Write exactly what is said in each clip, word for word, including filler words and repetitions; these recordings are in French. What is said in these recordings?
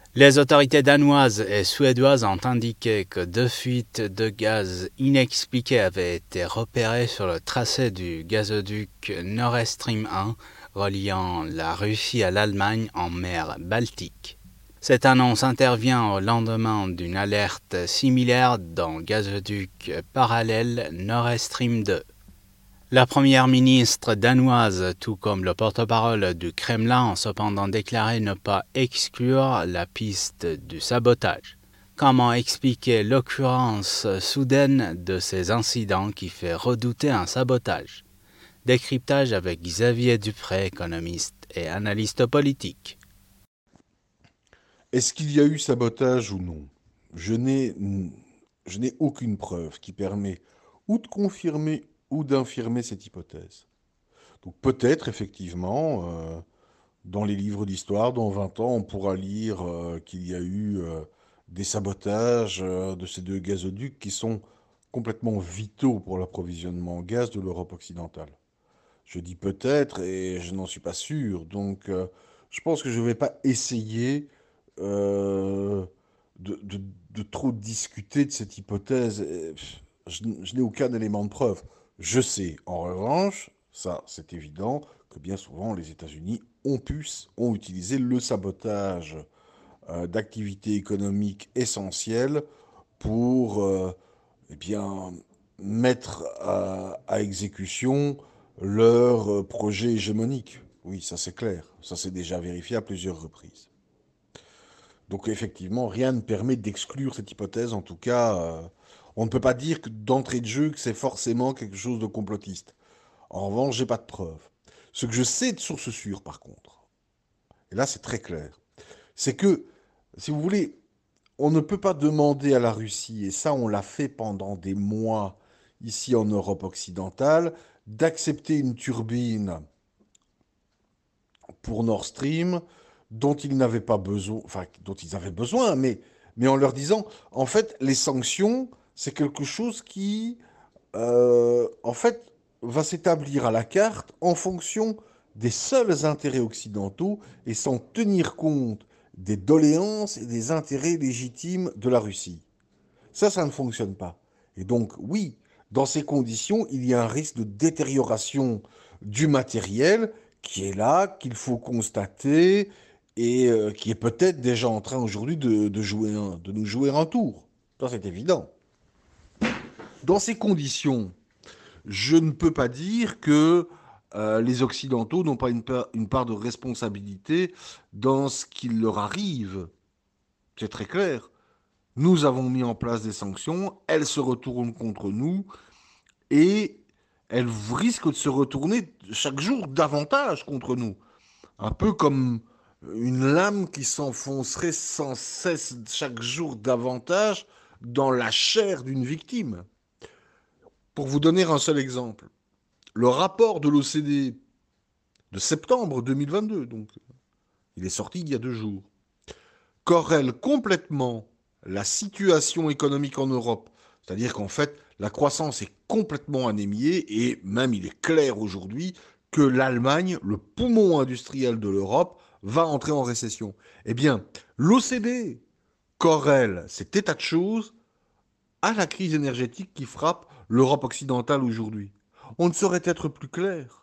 Les autorités danoises et suédoises ont indiqué que deux fuites de gaz inexpliquées avaient été repérées sur le tracé du gazoduc Nord Stream un reliant la Russie à l'Allemagne en mer Baltique. Cette annonce intervient au lendemain d'une alerte similaire dans le gazoduc parallèle Nord Stream deux. La première ministre danoise, tout comme le porte-parole du Kremlin, ont cependant déclaré ne pas exclure la piste du sabotage. Comment expliquer l'occurrence soudaine de ces incidents qui fait redouter un sabotage? Décryptage avec Xavier Dupré, économiste et analyste politique. Est-ce qu'il y a eu sabotage ou non? Je n'ai, je n'ai aucune preuve qui permet ou de confirmer ou d'infirmer cette hypothèse. Donc peut-être effectivement, euh, dans les livres d'histoire, dans vingt ans, on pourra lire euh, qu'il y a eu euh, des sabotages euh, de ces deux gazoducs qui sont complètement vitaux pour l'approvisionnement en gaz de l'Europe occidentale. Je dis peut-être et je n'en suis pas sûr. Donc euh, je pense que je ne vais pas essayer euh, de, de- de trop discuter de cette hypothèse. Et, pff, Je, n- je n'ai aucun élément de preuve. Je sais, en revanche, ça c'est évident, que bien souvent les États-Unis ont pu, ont utilisé le sabotage euh, d'activités économiques essentielles pour euh, eh bien, mettre à, à exécution leur euh, projet hégémonique. Oui, ça c'est clair. Ça c'est déjà vérifié à plusieurs reprises. Donc effectivement, rien ne permet d'exclure cette hypothèse. En tout cas, euh, on ne peut pas dire que d'entrée de jeu que c'est forcément quelque chose de complotiste. En revanche, j'ai pas de preuves. Ce que je sais de source sûre, par contre, et là c'est très clair, c'est que, si vous voulez, on ne peut pas demander à la Russie, et ça on l'a fait pendant des mois ici en Europe occidentale, d'accepter une turbine pour Nord Stream dont ils n'avaient pas besoin, enfin dont ils avaient besoin, mais, mais en leur disant, en fait, les sanctions, c'est quelque chose qui, euh, en fait, va s'établir à la carte en fonction des seuls intérêts occidentaux et sans tenir compte des doléances et des intérêts légitimes de la Russie. Ça, ça ne fonctionne pas. Et donc, oui, dans ces conditions, il y a un risque de détérioration du matériel qui est là, qu'il faut constater et euh, qui est peut-être déjà en train aujourd'hui de, de jouer un- de nous jouer un tour. Ça, c'est évident. Dans ces conditions, je ne peux pas dire que euh, les Occidentaux n'ont pas une part, une part de responsabilité dans ce qui leur arrive. C'est très clair. Nous avons mis en place des sanctions, elles se retournent contre nous et elles risquent de se retourner chaque jour davantage contre nous. Un peu comme une lame qui s'enfoncerait sans cesse chaque jour davantage dans la chair d'une victime. Pour vous donner un seul exemple, le rapport de l'O C D E de septembre deux mille vingt-deux, donc il est sorti il y a deux jours, corrèle complètement la situation économique en Europe. C'est-à-dire qu'en fait, la croissance est complètement anémiée et même il est clair aujourd'hui que l'Allemagne, le poumon industriel de l'Europe, va entrer en récession. Eh bien, l'O C D E corrèle cet état de choses à la crise énergétique qui frappe l'Europe occidentale aujourd'hui. On ne saurait être plus clair.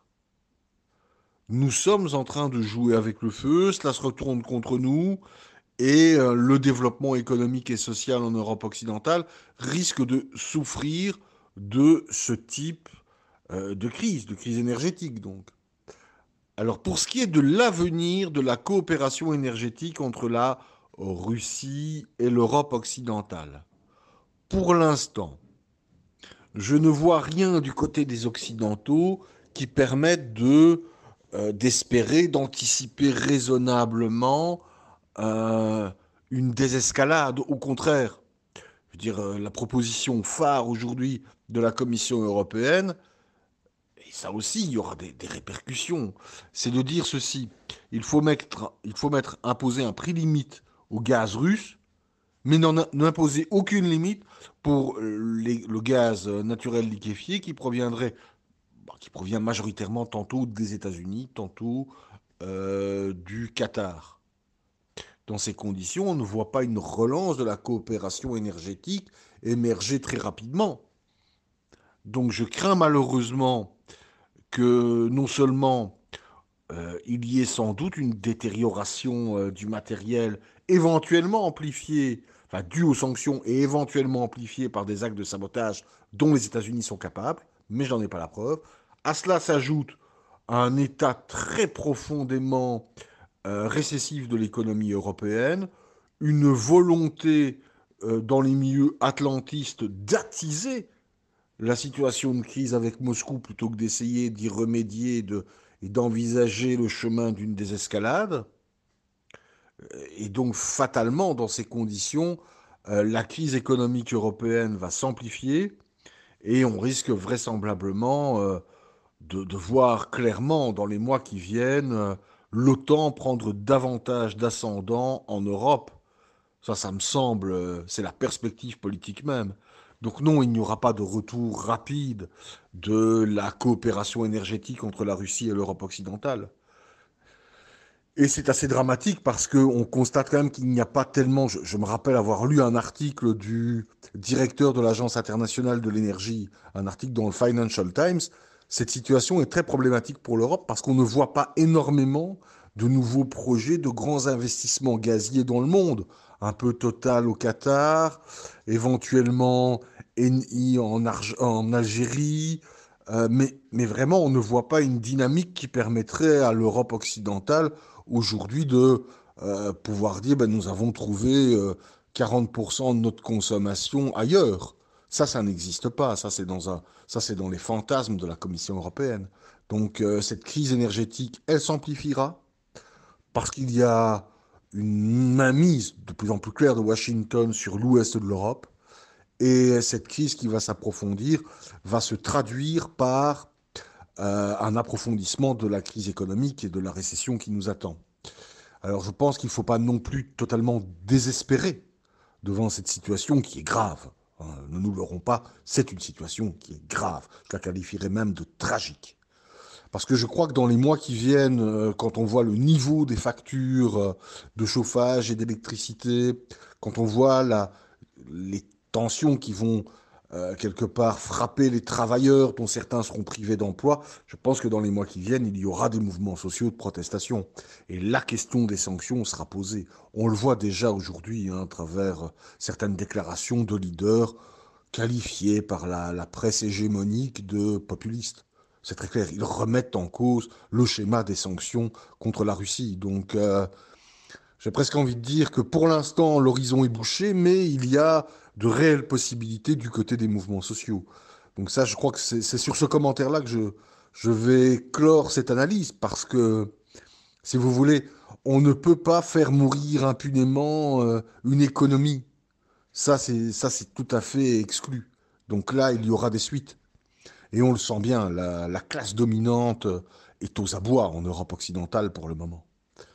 Nous sommes en train de jouer avec le feu, cela se retourne contre nous, et euh, le développement économique et social en Europe occidentale risque de souffrir de ce type euh, de crise, de crise énergétique donc. Alors pour ce qui est de l'avenir de la coopération énergétique entre la Russie et l'Europe occidentale, pour l'instant, je ne vois rien du côté des Occidentaux qui permette de euh, d'espérer, d'anticiper raisonnablement euh, une désescalade. Au contraire, je veux dire, euh, la proposition phare aujourd'hui de la Commission européenne, et ça aussi, il y aura des, des répercussions, c'est de dire ceci. Il faut mettre, il faut mettre, imposer un prix limite au gaz russe, mais n'imposer aucune limite pour les, le gaz naturel liquéfié qui proviendrait, bah, qui provient majoritairement tantôt des États-Unis, tantôt euh, du Qatar. Dans ces conditions, on ne voit pas une relance de la coopération énergétique émerger très rapidement. Donc je crains malheureusement que non seulement euh, il y ait sans doute une détérioration euh, du matériel éventuellement amplifiée, enfin due aux sanctions et éventuellement amplifiée par des actes de sabotage dont les États-Unis sont capables, mais je n'en ai pas la preuve. À cela s'ajoute un état très profondément euh, récessif de l'économie européenne, une volonté euh, dans les milieux atlantistes d'attiser la situation de crise avec Moscou plutôt que d'essayer d'y remédier de, et d'envisager le chemin d'une désescalade. Et donc, fatalement, dans ces conditions, euh, la crise économique européenne va s'amplifier et on risque vraisemblablement euh, de, de voir clairement dans les mois qui viennent euh, l'OTAN prendre davantage d'ascendant en Europe. Ça, ça me semble, euh, c'est la perspective politique même. Donc non, il n'y aura pas de retour rapide de la coopération énergétique entre la Russie et l'Europe occidentale. Et c'est assez dramatique parce qu'on constate quand même qu'il n'y a pas tellement... Je, je me rappelle avoir lu un article du directeur de l'Agence internationale de l'énergie, un article dans le Financial Times. Cette situation est très problématique pour l'Europe parce qu'on ne voit pas énormément de nouveaux projets de grands investissements gaziers dans le monde. Un peu Total au Qatar, éventuellement Eni en, Arge- en Algérie, euh, mais, mais vraiment on ne voit pas une dynamique qui permettrait à l'Europe occidentale aujourd'hui de euh, pouvoir dire ben, nous avons trouvé euh, quarante pour cent de notre consommation ailleurs. Ça, ça n'existe pas. Ça, c'est dans un, ça, c'est dans les fantasmes de la Commission européenne. Donc, euh, cette crise énergétique, elle s'amplifiera parce qu'il y a une mainmise de plus en plus claire de Washington sur l'ouest de l'Europe. Et cette crise qui va s'approfondir va se traduire par euh, un approfondissement de la crise économique et de la récession qui nous attend. Alors je pense qu'il ne faut pas non plus totalement désespérer devant cette situation qui est grave. Hein, ne nous leurrons pas, c'est une situation qui est grave. Je la qualifierais même de tragique. Parce que je crois que dans les mois qui viennent, euh, quand on voit le niveau des factures euh, de chauffage et d'électricité, quand on voit la, les tensions qui vont euh, quelque part frapper les travailleurs dont certains seront privés d'emploi, je pense que dans les mois qui viennent, il y aura des mouvements sociaux de protestation. Et la question des sanctions sera posée. On le voit déjà aujourd'hui hein, à travers certaines déclarations de leaders qualifiés par la, la presse hégémonique de populistes. C'est très clair, ils remettent en cause le schéma des sanctions contre la Russie. Donc, euh, j'ai presque envie de dire que pour l'instant, l'horizon est bouché, mais il y a de réelles possibilités du côté des mouvements sociaux. Donc ça, je crois que c'est c'est sur ce commentaire-là que je, je vais clore cette analyse, parce que, si vous voulez, on ne peut pas faire mourir impunément euh, une économie. Ça, c'est ça, c'est tout à fait exclu. Donc là, il y aura des suites. Et on le sent bien, la, la classe dominante est aux abois en Europe occidentale pour le moment.